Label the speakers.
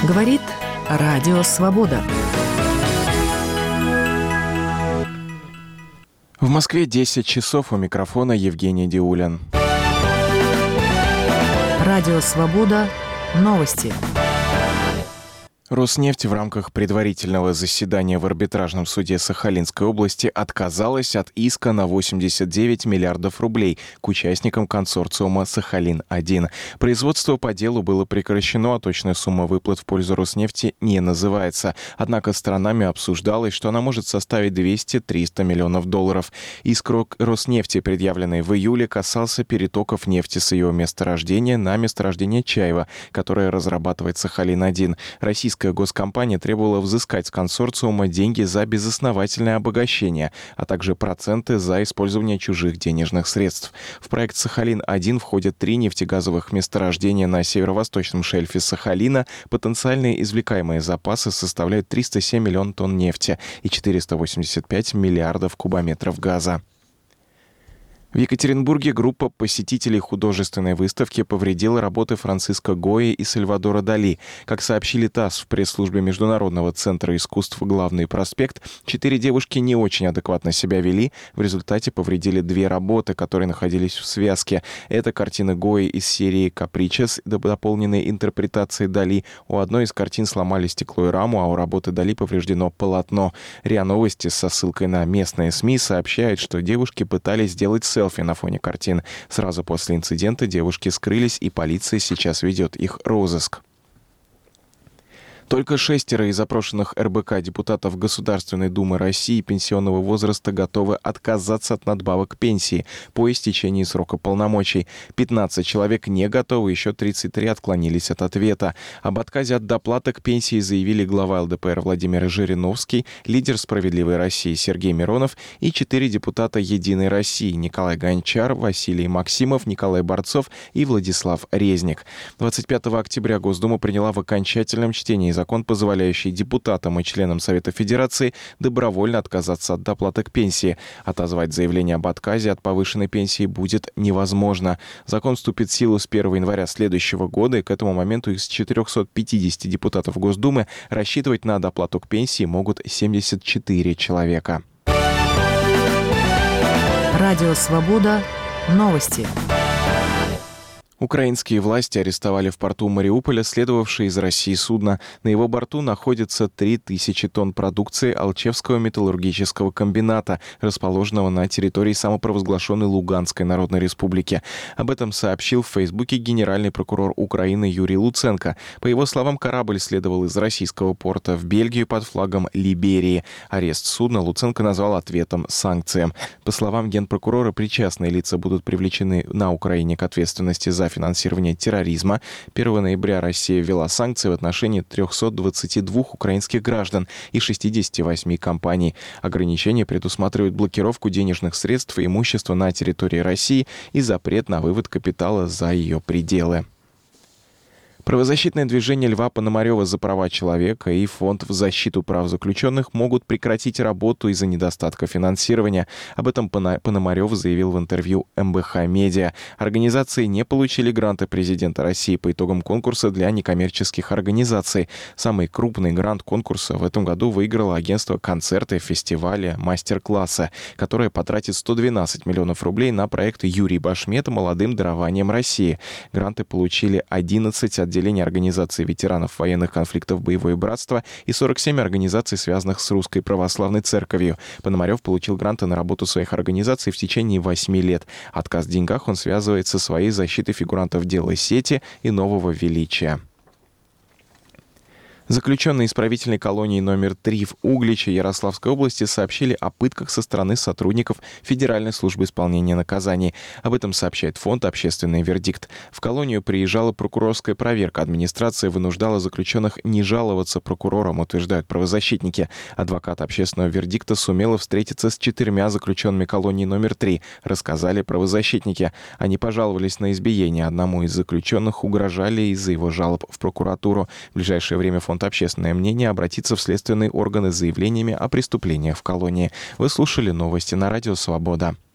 Speaker 1: Говорит Радио Свобода.
Speaker 2: В Москве 10 часов, у микрофона Евгений Диулин.
Speaker 1: Радио Свобода. Новости.
Speaker 2: Роснефть в рамках предварительного заседания в арбитражном суде Сахалинской области отказалась от иска на 89 миллиардов рублей к участникам консорциума «Сахалин-1». Производство по делу было прекращено, а точная сумма выплат в пользу Роснефти не называется. Однако сторонами обсуждалось, что она может составить 200-300 миллионов долларов. Иск Роснефти, предъявленный в июле, касался перетоков нефти с ее месторождения на месторождение Чаева, которое разрабатывает «Сахалин-1». Российская госкомпания требовала взыскать с консорциума деньги за безосновательное обогащение, а также проценты за использование чужих денежных средств. В проект «Сахалин-1» входят 3 нефтегазовых месторождения на северо-восточном шельфе Сахалина. Потенциальные извлекаемые запасы составляют 307 миллионов тонн нефти и 485 миллиардов кубометров газа. В Екатеринбурге группа посетителей художественной выставки повредила работы Франциско Гойи и Сальвадора Дали. Как сообщили ТАСС в пресс-службе Международного центра искусств «Главный проспект», 4 девушки не очень адекватно себя вели. В результате повредили 2 работы, которые находились в связке. Это картины Гойи из серии «Капричес», дополненные интерпретацией Дали. У одной из картин сломали стекло и раму, а у работы Дали повреждено полотно. РИА Новости со ссылкой на местные СМИ сообщает, что девушки пытались сделать селфи на фоне картин. Сразу после инцидента девушки скрылись, и полиция сейчас ведет их розыск. Только 6 из запрошенных РБК депутатов Государственной Думы России пенсионного возраста готовы отказаться от надбавок к пенсии по истечении срока полномочий. 15 человек не готовы, еще 33 отклонились от ответа. Об отказе от доплаты к пенсии заявили глава ЛДПР Владимир Жириновский, лидер «Справедливой России» Сергей Миронов и 4 депутата «Единой России» Николай Гончар, Василий Максимов, Николай Борцов и Владислав Резник. 25 октября Госдума приняла в окончательном чтении закон, позволяющий депутатам и членам Совета Федерации добровольно отказаться от доплаты к пенсии. Отозвать заявление об отказе от повышенной пенсии будет невозможно. Закон вступит в силу с 1 января следующего года, и к этому моменту из 450 депутатов Госдумы рассчитывать на доплату к пенсии могут 74 человека.
Speaker 1: Радио Свобода. Новости.
Speaker 2: Украинские власти арестовали в порту Мариуполя следовавшее из России судно. На его борту находится 3000 тонн продукции Алчевского металлургического комбината, расположенного на территории самопровозглашенной Луганской Народной Республики. Об этом сообщил в Фейсбуке генеральный прокурор Украины Юрий Луценко. По его словам, корабль следовал из российского порта в Бельгию под флагом Либерии. Арест судна Луценко назвал ответом санкциям. По словам генпрокурора, причастные лица будут привлечены на Украине к ответственности за финансирование терроризма. 1 ноября Россия ввела санкции в отношении 322 украинских граждан и 68 компаний. Ограничения предусматривают блокировку денежных средств и имущества на территории России и запрет на вывод капитала за ее пределы. Правозащитное движение Льва Пономарева за права человека и Фонд в защиту прав заключенных могут прекратить работу из-за недостатка финансирования. Об этом Пономарев заявил в интервью МБХ Медиа. Организации не получили гранты президента России по итогам конкурса для некоммерческих организаций. Самый крупный грант конкурса в этом году выиграло агентство «Концерты, фестивали, мастер-классы», которое потратит 112 миллионов рублей на проект «Юрий Башмет. Молодым дарованием России». Гранты получили 11 отделений организаций ветеранов военных конфликтов «Боевое братство» и 47 организаций, связанных с Русской Православной Церковью. Пономарев получил гранты на работу своих организаций в течение 8 лет. Отказ в деньгах он связывает со своей защитой фигурантов дела сети и нового величия. Заключенные исправительной колонии номер 3 в Угличе Ярославской области сообщили о пытках со стороны сотрудников Федеральной службы исполнения наказаний. Об этом сообщает фонд «Общественный вердикт». В колонию приезжала прокурорская проверка. Администрация вынуждала заключенных не жаловаться прокурорам, утверждают правозащитники. Адвокат «Общественного вердикта» сумела встретиться с 4 заключенными колонии номер 3, рассказали правозащитники. Они пожаловались на избиение. Одному из заключенных угрожали из-за его жалоб в прокуратуру. В ближайшее время фонд «Общественное мнение» обратится в следственные органы с заявлениями о преступлениях в колонии. Вы слушали новости на Радио Свобода.